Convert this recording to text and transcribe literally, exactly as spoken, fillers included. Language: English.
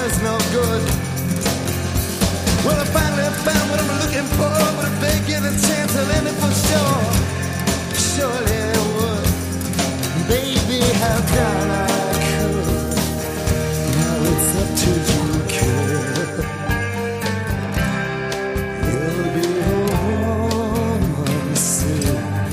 it's no good. Well, I finally found what I'm looking for, but I'm taking a chance, I'll end it for sure.